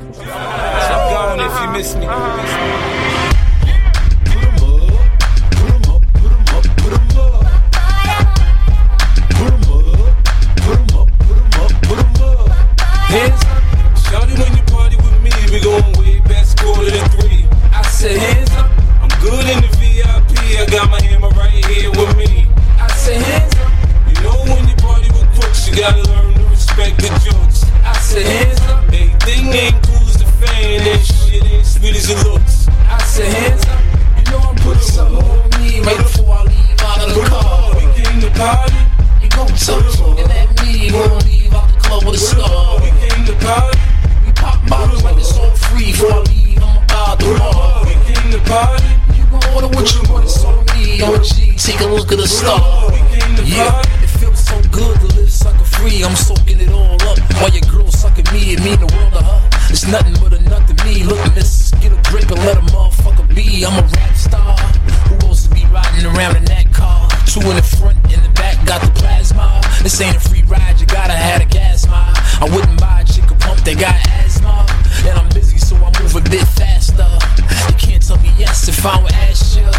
I'm gone if you miss me. Hands up, shawty, when you party with me, we going way back, quarter to 3. I said hands up, I'm good in the VIP, I got my hammer right here with me. I said hands up, you know when you party with crooks, you gotta learn to respect the jokes. I said hands up, everything ain't cool as a fan, and shit ain't sweet as it looks. I said hands up, you know I'm putting something on me right before I leave out of the car. We came to party, you gon' touch, and that me gon' leave out the club with a scar. We came to party, we pop bottles like it's all free. Before I leave, I'm about to bar. We came to party, you gon' order what you want, it's on me. OG, take a look at the star. Yeah, it feels so good to live sucker free. I'm soaking it all up while your girl sucking me. It mean the world to her. It's nothing but a nut to me. Look, miss, get a drink and let a motherfucker be. I'm a rap star who wants to be riding around in that car. 2 in the front, in the back, got the plasma. This ain't a free ride, you gotta have a gas mile. I wouldn't buy a chick a pump that got asthma. And I'm busy, so I move a bit faster. You can't tell me yes if I don't ask you.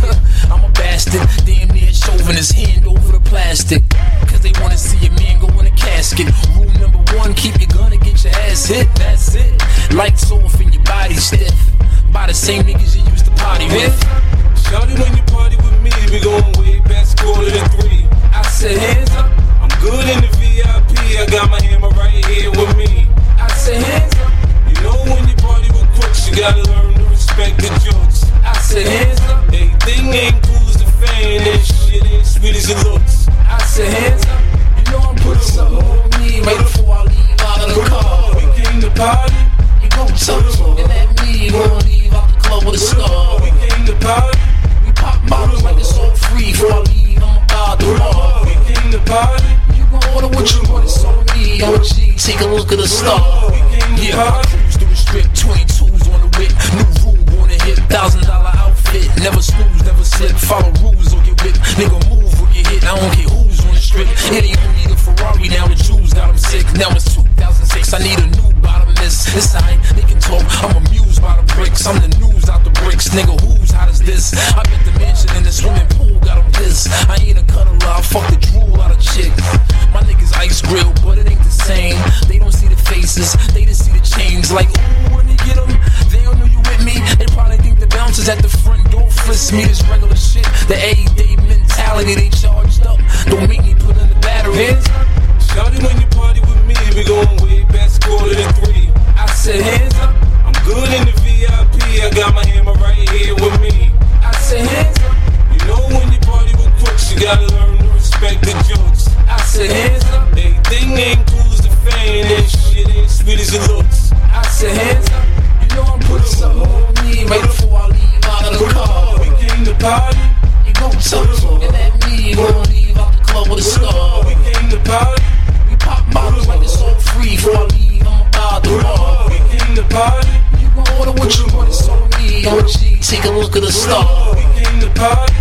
I'm a bastard, damn near shoving his hand over the plastic. Cause they wanna see a man go in a casket. Rule number 1, keep your gun and get your ass hit, that's it. Lights off and your body stiff. By the same niggas you used to party with. Shawty, when you party with me, we going way back, quarter to 3. I said hands up, I'm good in the VIP, I got my hammer right here with me. I said hands up, you know when you party with crooks, you gotta learn to respect the jokes. I said hands up, everything ain't cool as a fan, and shit ain't sweet as it looks. I said hands up, you know I'm putting something on me right before I leave out of the car. We came to party, you gon' touch, and that me gon' leave out the club with a scar. We came to party, we pop bottles like it's all free. Before I leave, I'm about to bar. We came to party, you gon' order what you want, it's on me. OG, take a look at the star. Yeah, I cruise through the strip, 22s on the whip, new rule on the hip, $1,000 outfit, never snooze, never slip, follow rules or get whipped, nigga move or get hit, I don't care who's on the strip, it ain't only the Ferrari, now the Jews got them sick, now it's 2006, I need a new bottomless, it's alright, they can talk, I'm amused by the bricks, I'm the news out the bricks, nigga who's hot as this, I bet the mansion in the swimming pool got them pissed, I ain't a cuddler, I fuck the drool out of chick, my niggas ice grill, but it ain't the same, they don't see the faces, they just see the chains, like ooh, when you get them, they don't know you with me, they probably think the bouncers at the front door frisk me, this regular shit, the everyday mentality, they charged up, don't make me put in the battery. Shawty, when you party with me, we going way back, quarter to 3. I said hands up, I'm good in the VIP, I got my hammer right here with me. I said hands up, you know when you party with crooks, you gotta learn to respect the jokes. I said hands up, everything ain't cool as a fan, and shit ain't sweet as it looks. I said hands up, you know I'm putting something on me right before I leave out of the car. We came to party, you gon' touch, and that me gon' leave out the club with a scar. We came to party, we pop bottles like it's all free. Before I leave, I'm about to bar. We came to party, you gon' order what you want, it's on me. OG, take a look at the star. We came to party,